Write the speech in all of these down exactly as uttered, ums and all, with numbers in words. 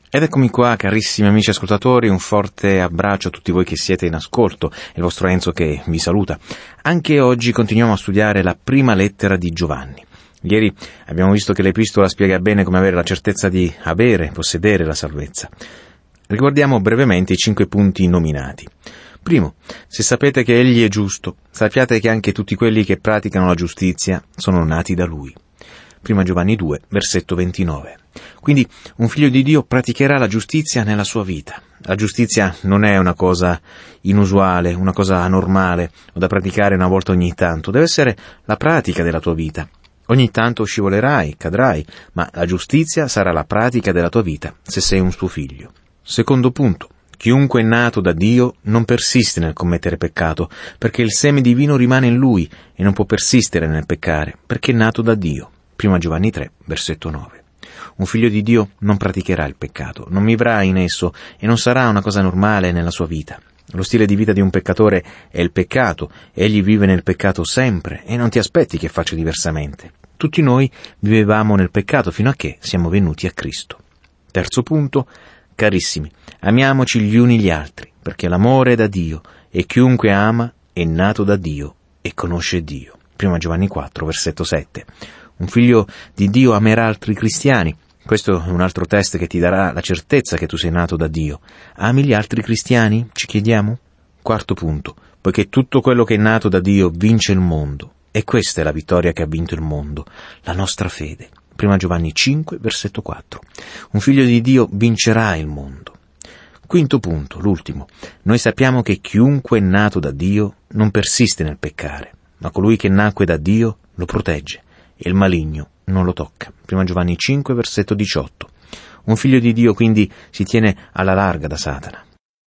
Ed eccomi qua, carissimi amici ascoltatori, un forte abbraccio a tutti voi che siete in ascolto, è il vostro Enzo che vi saluta. Anche oggi continuiamo a studiare la prima lettera di Giovanni. Ieri abbiamo visto che l'epistola spiega bene come avere la certezza di avere, possedere la salvezza. Ricordiamo brevemente i cinque punti nominati. Primo, se sapete che Egli è giusto, sappiate che anche tutti quelli che praticano la giustizia sono nati da Lui. Prima Giovanni due, versetto ventinove. Quindi un figlio di Dio praticherà la giustizia nella sua vita. La giustizia non è una cosa inusuale, una cosa anormale o da praticare una volta ogni tanto. Deve essere la pratica della tua vita. Ogni tanto scivolerai, cadrai, ma la giustizia sarà la pratica della tua vita se sei un suo figlio. Secondo punto. Chiunque è nato da Dio non persiste nel commettere peccato, perché il seme divino rimane in lui e non può persistere nel peccare, perché è nato da Dio. Prima Giovanni tre, versetto nove. Un figlio di Dio non praticherà il peccato, non vivrà in esso e non sarà una cosa normale nella sua vita. Lo stile di vita di un peccatore è il peccato, egli vive nel peccato sempre e non ti aspetti che faccia diversamente. Tutti noi vivevamo nel peccato fino a che siamo venuti a Cristo. Terzo punto, carissimi, amiamoci gli uni gli altri, perché l'amore è da Dio e chiunque ama è nato da Dio e conosce Dio. Prima Giovanni quattro, versetto sette. Un figlio di Dio amerà altri cristiani. Questo è un altro test che ti darà la certezza che tu sei nato da Dio. Ami gli altri cristiani? Ci chiediamo? Quarto punto. Poiché tutto quello che è nato da Dio vince il mondo. E questa è la vittoria che ha vinto il mondo, la nostra fede. Prima Giovanni cinque, versetto quattro. Un figlio di Dio vincerà il mondo. Quinto punto, l'ultimo. Noi sappiamo che chiunque è nato da Dio non persiste nel peccare, ma colui che nacque da Dio lo protegge. E il maligno non lo tocca. Prima Giovanni cinque, versetto diciotto. Un figlio di Dio quindi si tiene alla larga da Satana.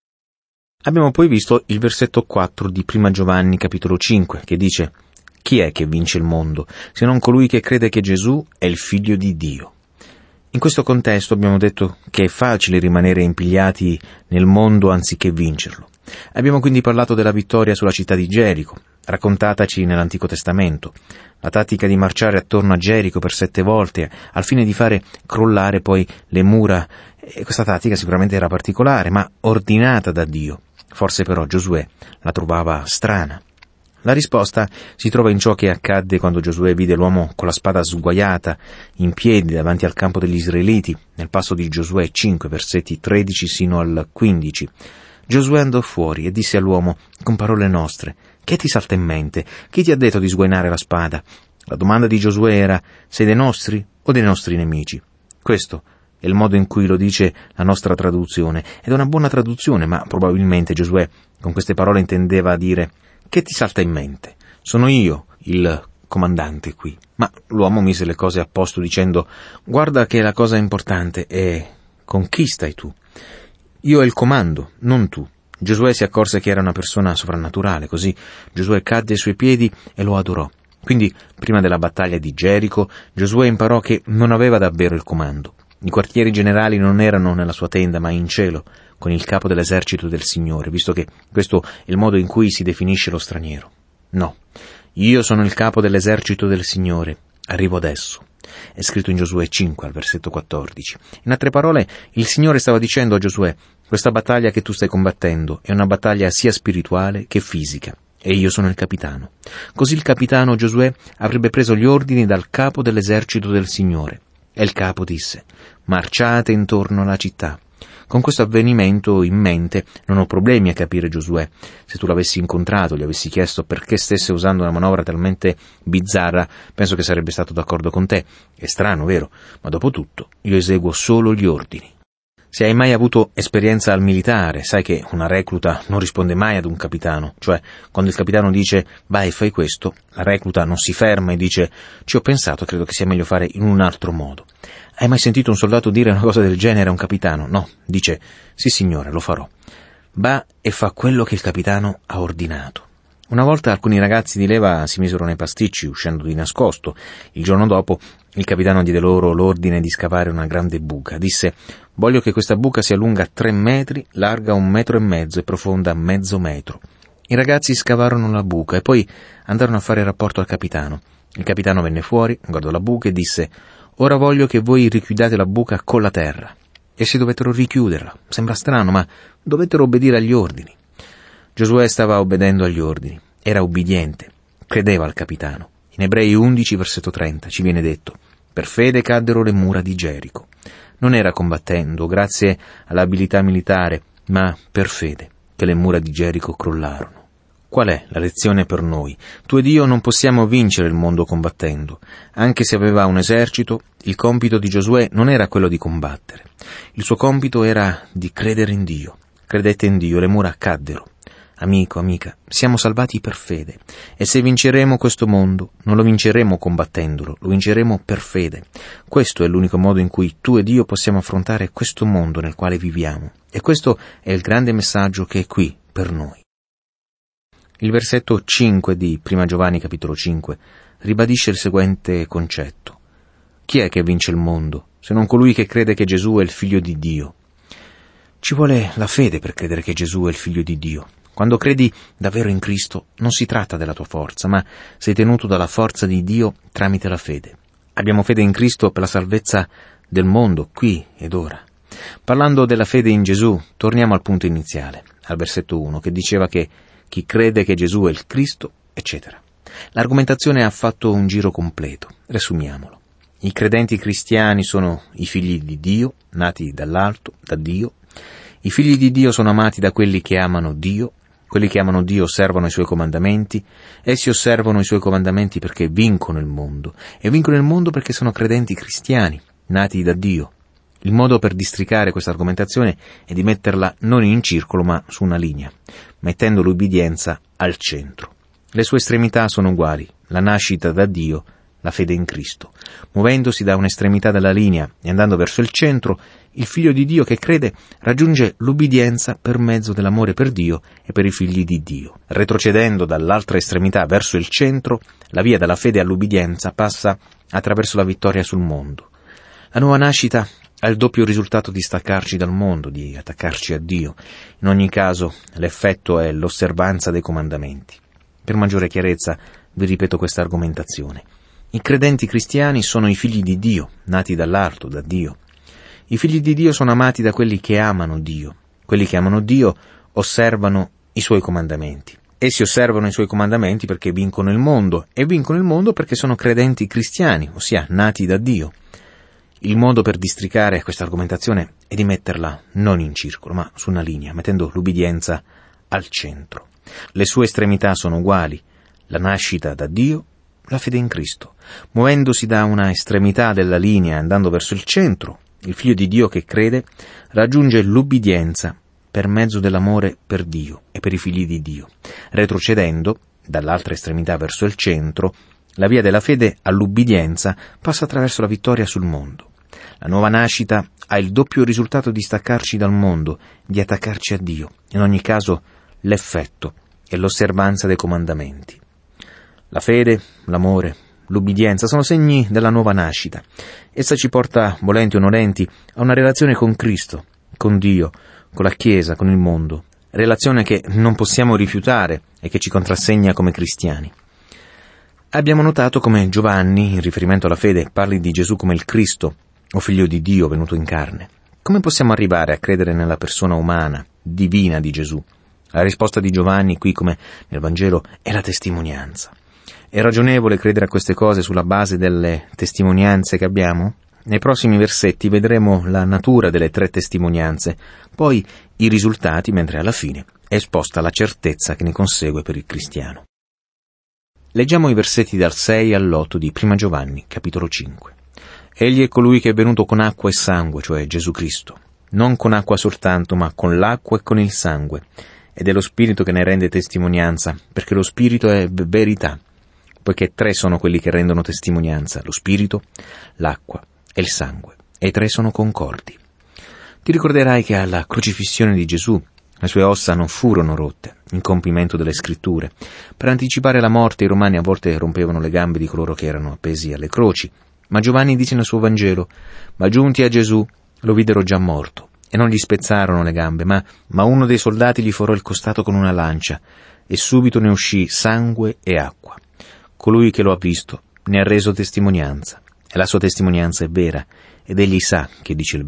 Abbiamo poi visto il versetto quattro di Prima Giovanni capitolo cinque, che dice: chi è che vince il mondo, se non colui che crede che Gesù è il figlio di Dio? In questo contesto abbiamo detto che è facile rimanere impigliati nel mondo anziché vincerlo. Abbiamo quindi parlato della vittoria sulla città di Gerico, raccontataci nell'Antico Testamento, la tattica di marciare attorno a Gerico per sette volte, al fine di fare crollare poi le mura. E questa tattica sicuramente era particolare, ma ordinata da Dio. Forse però Giosuè la trovava strana. La risposta si trova in ciò che accadde quando Giosuè vide l'uomo con la spada sguaiata in piedi davanti al campo degli Israeliti, nel passo di Giosuè cinque, versetti tredici sino al quindici. Giosuè andò fuori e disse all'uomo con parole nostre: che ti salta in mente? Chi ti ha detto di sguainare la spada? La domanda di Giosuè era: sei dei nostri o dei nostri nemici? Questo è il modo in cui lo dice la nostra traduzione, ed è una buona traduzione, ma probabilmente Giosuè con queste parole intendeva dire: che ti salta in mente? Sono io il comandante qui. Ma l'uomo mise le cose a posto dicendo: guarda che la cosa importante è con chi stai tu? Io ho il comando, non tu. Giosuè si accorse che era una persona sovrannaturale, così Giosuè cadde ai suoi piedi e lo adorò. Quindi, prima della battaglia di Gerico, Giosuè imparò che non aveva davvero il comando. I quartieri generali non erano nella sua tenda, ma in cielo, con il capo dell'esercito del Signore, visto che questo è il modo in cui si definisce lo straniero. No, io sono il capo dell'esercito del Signore, arrivo adesso. È scritto in Giosuè cinque, al versetto quattordici. In altre parole, il Signore stava dicendo a Giosuè: questa battaglia che tu stai combattendo è una battaglia sia spirituale che fisica, e io sono il capitano. Così il capitano Giosuè avrebbe preso gli ordini dal capo dell'esercito del Signore. E il capo disse: marciate intorno alla città. Con questo avvenimento in mente non ho problemi a capire Giosuè. Se tu l'avessi incontrato, gli avessi chiesto perché stesse usando una manovra talmente bizzarra, penso che sarebbe stato d'accordo con te. È strano, vero? Ma dopo tutto, io eseguo solo gli ordini. Se hai mai avuto esperienza al militare, sai che una recluta non risponde mai ad un capitano. Cioè, quando il capitano dice vai e fai questo, la recluta non si ferma e dice ci ho pensato, credo che sia meglio fare in un altro modo. Hai mai sentito un soldato dire una cosa del genere a un capitano? No, dice sì signore, lo farò. Va e fa quello che il capitano ha ordinato. Una volta alcuni ragazzi di leva si misero nei pasticci uscendo di nascosto. Il giorno dopo il capitano diede loro l'ordine di scavare una grande buca. Disse: voglio che questa buca sia lunga tre metri, larga un metro e mezzo e profonda mezzo metro. I ragazzi scavarono la buca e poi andarono a fare rapporto al capitano. Il capitano venne fuori, guardò la buca e disse: ora voglio che voi richiudiate la buca con la terra. Essi dovettero richiuderla. Sembra strano, ma dovettero obbedire agli ordini. Giosuè stava obbedendo agli ordini. Era ubbidiente. Credeva al capitano. In Ebrei undici, versetto trenta, ci viene detto: per fede caddero le mura di Gerico. Non era combattendo, grazie all'abilità militare, ma per fede che le mura di Gerico crollarono. Qual è la lezione per noi? Tu ed io non possiamo vincere il mondo combattendo. Anche se aveva un esercito, il compito di Giosuè non era quello di combattere. Il suo compito era di credere in Dio. Credette in Dio, le mura caddero. Amico, amica, siamo salvati per fede, e se vinceremo questo mondo, non lo vinceremo combattendolo, lo vinceremo per fede. Questo è l'unico modo in cui tu ed io possiamo affrontare questo mondo nel quale viviamo, e questo è il grande messaggio che è qui per noi. Il versetto cinque di Prima Giovanni capitolo cinque ribadisce il seguente concetto: chi è che vince il mondo, se non colui che crede che Gesù è il Figlio di Dio? Ci vuole la fede per credere che Gesù è il Figlio di Dio. Quando credi davvero in Cristo, non si tratta della tua forza, ma sei tenuto dalla forza di Dio tramite la fede. Abbiamo fede in Cristo per la salvezza del mondo, qui ed ora. Parlando della fede in Gesù, torniamo al punto iniziale, al versetto uno, che diceva che chi crede che Gesù è il Cristo, eccetera. L'argomentazione ha fatto un giro completo. Riassumiamolo. I credenti cristiani sono i figli di Dio, nati dall'alto, da Dio. I figli di Dio sono amati da quelli che amano Dio. Quelli che amano Dio osservano i Suoi comandamenti. Essi osservano i Suoi comandamenti perché vincono il mondo. E vincono il mondo perché sono credenti cristiani, nati da Dio. Il modo per districare questa argomentazione è di metterla non in circolo ma su una linea, mettendo l'ubbidienza al centro. Le sue estremità sono uguali: la nascita da Dio, la fede in Cristo. Muovendosi da un'estremità della linea e andando verso il centro, il figlio di Dio che crede raggiunge l'ubbidienza per mezzo dell'amore per Dio e per i figli di Dio. Retrocedendo dall'altra estremità verso il centro, la via dalla fede all'ubbidienza passa attraverso la vittoria sul mondo. La nuova nascita ha il doppio risultato di staccarci dal mondo, di attaccarci a Dio. In ogni caso, l'effetto è l'osservanza dei comandamenti. Per maggiore chiarezza, vi ripeto questa argomentazione. I credenti cristiani sono i figli di Dio, nati dall'alto, da Dio. I figli di Dio sono amati da quelli che amano Dio. Quelli che amano Dio osservano i Suoi comandamenti. Essi osservano i Suoi comandamenti perché vincono il mondo, e vincono il mondo perché sono credenti cristiani, ossia nati da Dio. Il modo per districare questa argomentazione è di metterla non in circolo, ma su una linea, mettendo l'ubbidienza al centro. Le sue estremità sono uguali: la nascita da Dio, la fede in Cristo. Muovendosi da una estremità della linea e andando verso il centro, il figlio di Dio che crede raggiunge l'ubbidienza per mezzo dell'amore per Dio e per i figli di Dio. Retrocedendo dall'altra estremità verso il centro, la via della fede all'ubbidienza passa attraverso la vittoria sul mondo. La nuova nascita ha il doppio risultato di staccarci dal mondo, di attaccarci a Dio. In ogni caso, l'effetto è l'osservanza dei comandamenti. La fede, l'amore, l'ubbidienza sono segni della nuova nascita. Essa ci porta, volenti o nolenti, a una relazione con Cristo, con Dio, con la Chiesa, con il mondo. Relazione che non possiamo rifiutare e che ci contrassegna come cristiani. Abbiamo notato come Giovanni, in riferimento alla fede, parli di Gesù come il Cristo, o Figlio di Dio venuto in carne. Come possiamo arrivare a credere nella persona umana, divina di Gesù? La risposta di Giovanni, qui come nel Vangelo, è la testimonianza. È ragionevole credere a queste cose sulla base delle testimonianze che abbiamo? Nei prossimi versetti vedremo la natura delle tre testimonianze, poi i risultati, mentre alla fine è esposta la certezza che ne consegue per il cristiano. Leggiamo i versetti dal sei all'otto di Prima Giovanni, capitolo cinque. Egli è colui che è venuto con acqua e sangue, cioè Gesù Cristo, non con acqua soltanto, ma con l'acqua e con il sangue, ed è lo Spirito che ne rende testimonianza, perché lo Spirito è verità, poiché tre sono quelli che rendono testimonianza, lo Spirito, l'acqua e il sangue, e i tre sono concordi. Ti ricorderai che alla crocifissione di Gesù le sue ossa non furono rotte, in compimento delle scritture. Per anticipare la morte i romani a volte rompevano le gambe di coloro che erano appesi alle croci, ma Giovanni dice nel suo Vangelo: ma giunti a Gesù lo videro già morto, e non gli spezzarono le gambe, ma, ma uno dei soldati gli forò il costato con una lancia, e subito ne uscì sangue e acqua. Colui che lo ha visto ne ha reso testimonianza, e la sua testimonianza è vera, ed egli sa che dice il vero,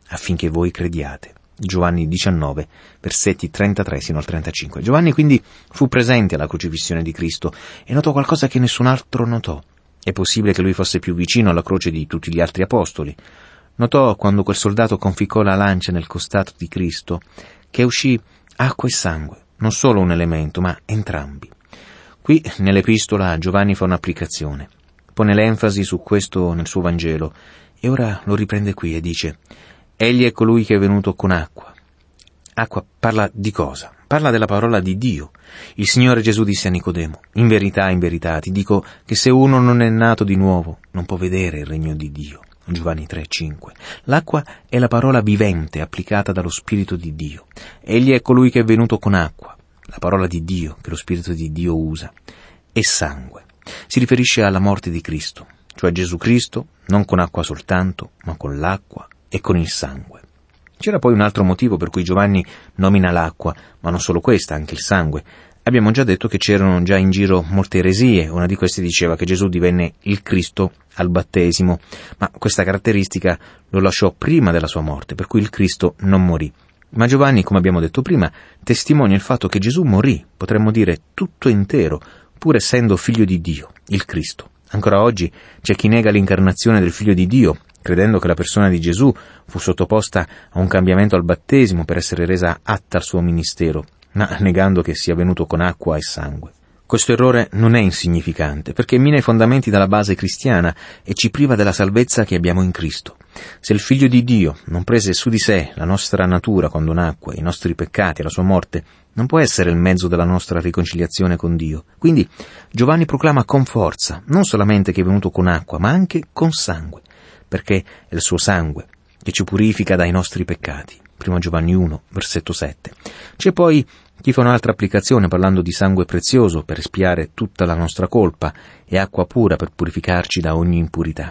affinché voi crediate. Giovanni diciannove, versetti trentatré sino al trentacinque. Giovanni quindi fu presente alla crocifissione di Cristo e notò qualcosa che nessun altro notò. È possibile che lui fosse più vicino alla croce di tutti gli altri apostoli. Notò, quando quel soldato conficcò la lancia nel costato di Cristo, che uscì acqua e sangue, non solo un elemento, ma entrambi. Qui, nell'epistola, Giovanni fa un'applicazione. Pone l'enfasi su questo nel suo Vangelo, e ora lo riprende qui e dice: egli è colui che è venuto con acqua. Acqua parla di cosa? Parla della parola di Dio. Il Signore Gesù disse a Nicodemo: in verità, in verità, ti dico che se uno non è nato di nuovo, non può vedere il regno di Dio. Giovanni tre cinque. L'acqua è la parola vivente applicata dallo Spirito di Dio. Egli è colui che è venuto con acqua, la parola di Dio che lo Spirito di Dio usa, e sangue. Si riferisce alla morte di Cristo, cioè Gesù Cristo, non con acqua soltanto, ma con l'acqua e con il sangue. C'era poi un altro motivo per cui Giovanni nomina l'acqua, ma non solo questa, anche il sangue. Abbiamo già detto che c'erano già in giro molte eresie. Una di queste diceva che Gesù divenne il Cristo al battesimo, ma questa caratteristica lo lasciò prima della sua morte, per cui il Cristo non morì. Ma Giovanni, come abbiamo detto prima, testimonia il fatto che Gesù morì, potremmo dire tutto intero, pur essendo figlio di Dio, il Cristo. Ancora oggi c'è chi nega l'incarnazione del figlio di Dio, credendo che la persona di Gesù fu sottoposta a un cambiamento al battesimo per essere resa atta al suo ministero, ma negando che sia venuto con acqua e sangue. Questo errore non è insignificante, perché mina i fondamenti della base cristiana e ci priva della salvezza che abbiamo in Cristo. Se il Figlio di Dio non prese su di sé la nostra natura quando nacque, i nostri peccati e la sua morte, non può essere il mezzo della nostra riconciliazione con Dio. Quindi Giovanni proclama con forza, non solamente che è venuto con acqua, ma anche con sangue, perché è il suo sangue che ci purifica dai nostri peccati. Primo Giovanni uno, versetto sette. C'è poi chi fa un'altra applicazione parlando di sangue prezioso per espiare tutta la nostra colpa e acqua pura per purificarci da ogni impurità.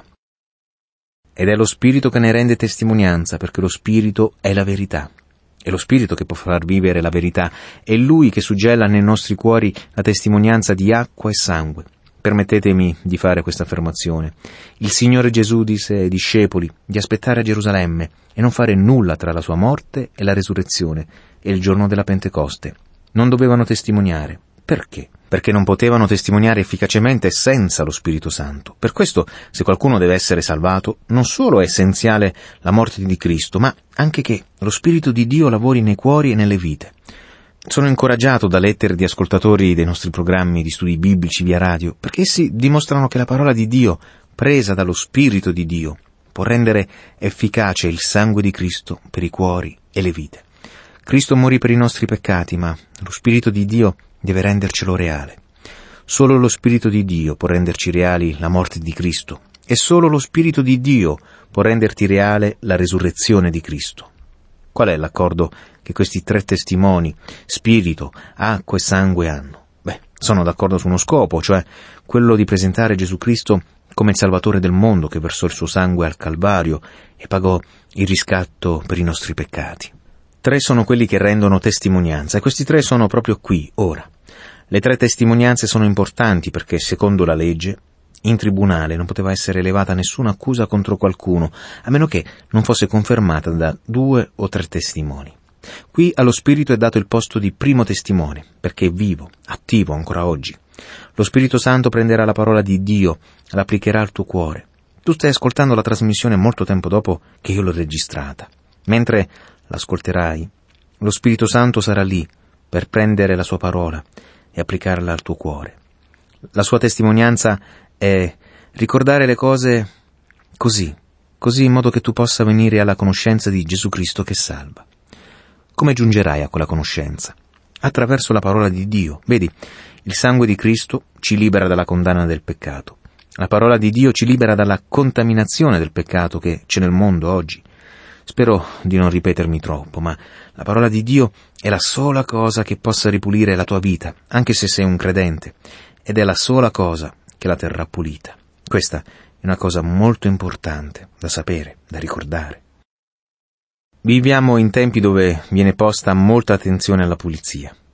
Ed è lo Spirito che ne rende testimonianza, perché lo Spirito è la verità. È lo Spirito che può far vivere la verità. È Lui che suggella nei nostri cuori la testimonianza di acqua e sangue. Permettetemi di fare questa affermazione. Il Signore Gesù disse ai discepoli di aspettare a Gerusalemme e non fare nulla tra la sua morte e la resurrezione e il giorno della Pentecoste. Non dovevano testimoniare. Perché? Perché non potevano testimoniare efficacemente senza lo Spirito Santo. Per questo, se qualcuno deve essere salvato, non solo è essenziale la morte di Cristo, ma anche che lo Spirito di Dio lavori nei cuori e nelle vite. Sono incoraggiato da lettere di ascoltatori dei nostri programmi di studi biblici via radio, perché essi dimostrano che la parola di Dio, presa dallo Spirito di Dio, può rendere efficace il sangue di Cristo per i cuori e le vite. Cristo morì per i nostri peccati, ma lo Spirito di Dio deve rendercelo reale. Solo lo Spirito di Dio può renderci reali la morte di Cristo, e solo lo Spirito di Dio può renderti reale la resurrezione di Cristo. Qual è l'accordo che questi tre testimoni, spirito, acqua e sangue, hanno? Beh, sono d'accordo su uno scopo, cioè quello di presentare Gesù Cristo come il Salvatore del mondo che versò il suo sangue al Calvario e pagò il riscatto per i nostri peccati. Tre sono quelli che rendono testimonianza, e questi tre sono proprio qui, ora. Le tre testimonianze sono importanti perché, secondo la legge, in tribunale non poteva essere elevata nessuna accusa contro qualcuno, a meno che non fosse confermata da due o tre testimoni. Qui allo Spirito è dato il posto di primo testimone, perché è vivo, attivo ancora oggi. Lo Spirito Santo prenderà la parola di Dio, l'applicherà al tuo cuore. Tu stai ascoltando la trasmissione molto tempo dopo che io l'ho registrata. Mentre l'ascolterai, lo Spirito Santo sarà lì per prendere la sua parola e applicarla al tuo cuore. La sua testimonianza è ricordare le cose così, così in modo che tu possa venire alla conoscenza di Gesù Cristo che salva. Come giungerai a quella conoscenza? Attraverso la parola di Dio. Vedi, il sangue di Cristo ci libera dalla condanna del peccato. La parola di Dio ci libera dalla contaminazione del peccato che c'è nel mondo oggi. Spero di non ripetermi troppo, ma la parola di Dio è la sola cosa che possa ripulire la tua vita, anche se sei un credente, ed è la sola cosa che la terrà pulita. Questa è una cosa molto importante da sapere, da ricordare. Viviamo in tempi dove viene posta molta attenzione alla pulizia.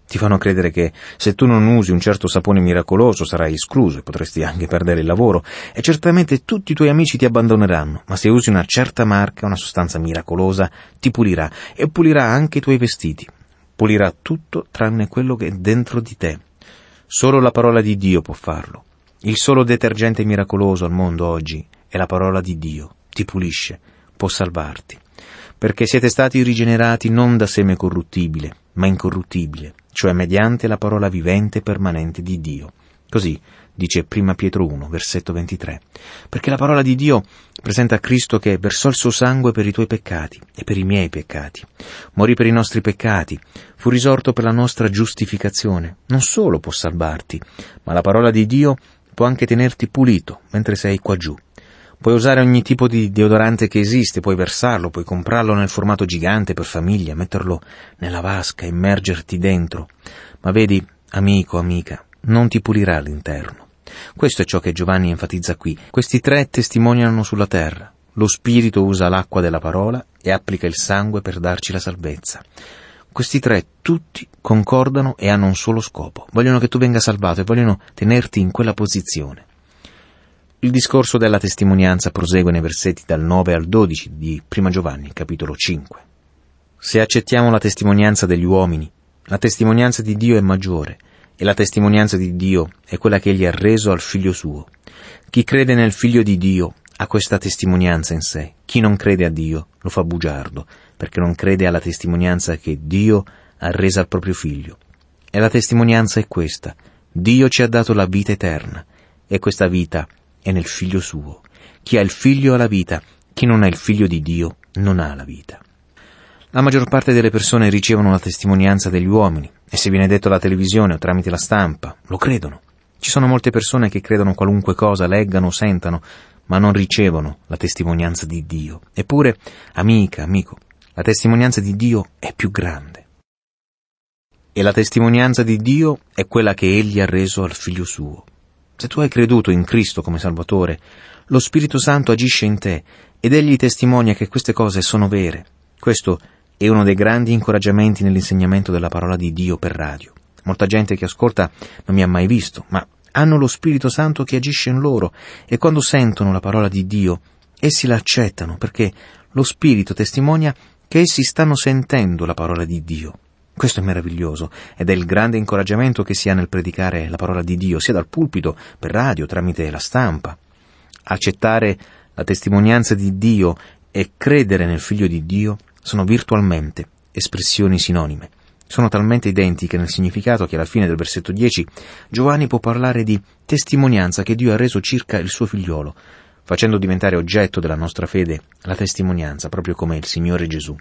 Ti fanno credere che se tu non usi un certo sapone miracoloso sarai escluso e potresti anche perdere il lavoro, e certamente tutti i tuoi amici ti abbandoneranno, ma se usi una certa marca, una sostanza miracolosa, ti pulirà e pulirà anche i tuoi vestiti. Pulirà tutto tranne quello che è dentro di te. Solo la parola di Dio può farlo. Il solo detergente miracoloso al mondo oggi è la parola di Dio. Ti pulisce, può salvarti. Perché siete stati rigenerati non da seme corruttibile, ma incorruttibile, cioè mediante la parola vivente e permanente di Dio. Così dice prima Pietro uno, versetto ventitré. Perché la parola di Dio presenta Cristo che versò il suo sangue per i tuoi peccati e per i miei peccati. Morì per i nostri peccati, fu risorto per la nostra giustificazione. Non solo può salvarti, ma la parola di Dio può anche tenerti pulito mentre sei qua giù. Puoi usare ogni tipo di deodorante che esiste, puoi versarlo, puoi comprarlo nel formato gigante per famiglia, metterlo nella vasca, immergerti dentro. Ma vedi, amico, amica, non ti pulirà all'interno. Questo è ciò che Giovanni enfatizza qui. Questi tre testimoniano sulla terra. Lo Spirito usa l'acqua della parola e applica il sangue per darci la salvezza. Questi tre tutti concordano e hanno un solo scopo. Vogliono che tu venga salvato e vogliono tenerti in quella posizione. Il discorso della testimonianza prosegue nei versetti dal nove al dodici di prima Giovanni, capitolo cinque. Se accettiamo la testimonianza degli uomini, la testimonianza di Dio è maggiore, e la testimonianza di Dio è quella che Egli ha reso al Figlio suo. Chi crede nel Figlio di Dio ha questa testimonianza in sé. Chi non crede a Dio lo fa bugiardo, perché non crede alla testimonianza che Dio ha resa al proprio Figlio. E la testimonianza è questa: Dio ci ha dato la vita eterna, e questa vita è nel Figlio suo. Chi ha il Figlio ha la vita, chi non ha il Figlio di Dio non ha la vita. La maggior parte delle persone ricevono la testimonianza degli uomini, e se viene detto alla televisione o tramite la stampa, lo credono. Ci sono molte persone che credono qualunque cosa leggano o sentano, ma non ricevono la testimonianza di Dio. Eppure, amica, amico, la testimonianza di Dio è più grande. E la testimonianza di Dio è quella che Egli ha reso al Figlio suo. Se tu hai creduto in Cristo come Salvatore, lo Spirito Santo agisce in te ed Egli testimonia che queste cose sono vere. Questo è uno dei grandi incoraggiamenti nell'insegnamento della parola di Dio per radio. Molta gente che ascolta non mi ha mai visto, ma hanno lo Spirito Santo che agisce in loro e quando sentono la parola di Dio, essi la accettano perché lo Spirito testimonia che essi stanno sentendo la parola di Dio. Questo è meraviglioso ed è il grande incoraggiamento che si ha nel predicare la parola di Dio, sia dal pulpito, per radio, tramite la stampa. Accettare la testimonianza di Dio e credere nel Figlio di Dio sono virtualmente espressioni sinonime. Sono talmente identiche nel significato che alla fine del versetto dieci Giovanni può parlare di testimonianza che Dio ha reso circa il suo figliolo, facendo diventare oggetto della nostra fede la testimonianza, proprio come il Signore Gesù.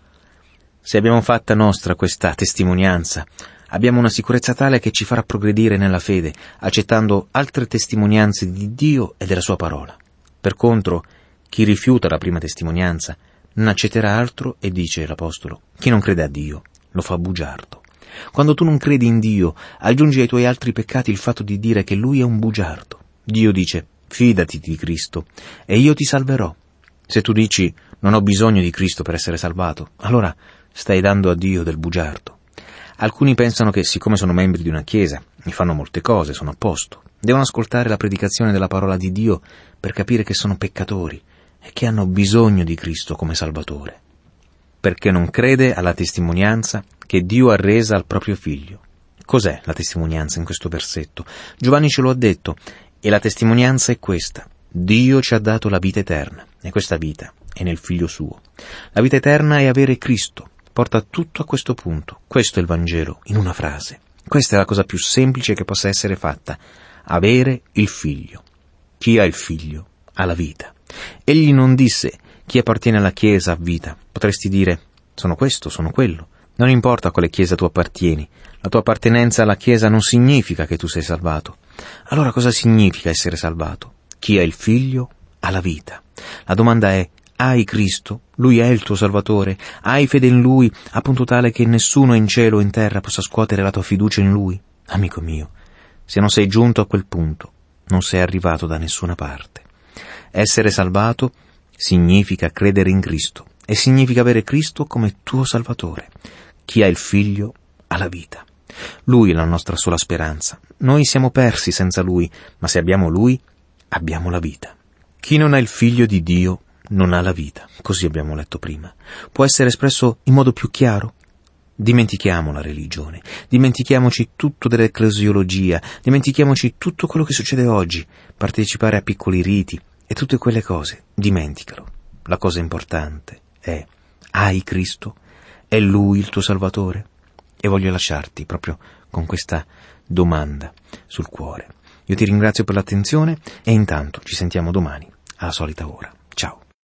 Se abbiamo fatta nostra questa testimonianza, abbiamo una sicurezza tale che ci farà progredire nella fede, accettando altre testimonianze di Dio e della sua parola. Per contro, chi rifiuta la prima testimonianza non accetterà altro e dice l'Apostolo: chi non crede a Dio lo fa bugiardo. Quando tu non credi in Dio, aggiungi ai tuoi altri peccati il fatto di dire che Lui è un bugiardo. Dio dice: fidati di Cristo e io ti salverò. Se tu dici: non ho bisogno di Cristo per essere salvato, allora stai dando a Dio del bugiardo. Alcuni pensano che siccome sono membri di una chiesa e fanno molte cose, sono a posto, devono ascoltare la predicazione della parola di Dio per capire che sono peccatori e che hanno bisogno di Cristo come Salvatore. Perché non crede alla testimonianza che Dio ha resa al proprio Figlio. Cos'è la testimonianza in questo versetto? Giovanni ce lo ha detto, e la testimonianza è questa: Dio ci ha dato la vita eterna, e questa vita è nel Figlio suo. La vita eterna è avere Cristo. Porta tutto a questo punto. Questo è il Vangelo, in una frase. Questa è la cosa più semplice che possa essere fatta: avere il Figlio. Chi ha il Figlio ha la vita. Egli non disse: chi appartiene alla Chiesa ha vita. Potresti dire: sono questo, sono quello. Non importa a quale Chiesa tu appartieni. La tua appartenenza alla Chiesa non significa che tu sei salvato. Allora cosa significa essere salvato? Chi ha il Figlio ha la vita. La domanda è: hai Cristo? Lui è il tuo Salvatore? Hai fede in Lui, a punto tale che nessuno in cielo o in terra possa scuotere la tua fiducia in Lui? Amico mio, se non sei giunto a quel punto, non sei arrivato da nessuna parte. Essere salvato significa credere in Cristo e significa avere Cristo come tuo Salvatore. Chi ha il Figlio ha la vita. Lui è la nostra sola speranza. Noi siamo persi senza Lui, ma se abbiamo Lui, abbiamo la vita. Chi non ha il Figlio di Dio non ha la vita, così abbiamo letto prima. Può essere espresso in modo più chiaro? Dimentichiamo la religione, dimentichiamoci tutto dell'ecclesiologia, dimentichiamoci tutto quello che succede oggi, partecipare a piccoli riti e tutte quelle cose, dimenticalo. La cosa importante è: hai Cristo? È Lui il tuo Salvatore? E voglio lasciarti proprio con questa domanda sul cuore. Io ti ringrazio per l'attenzione e intanto ci sentiamo domani alla solita ora. Ciao.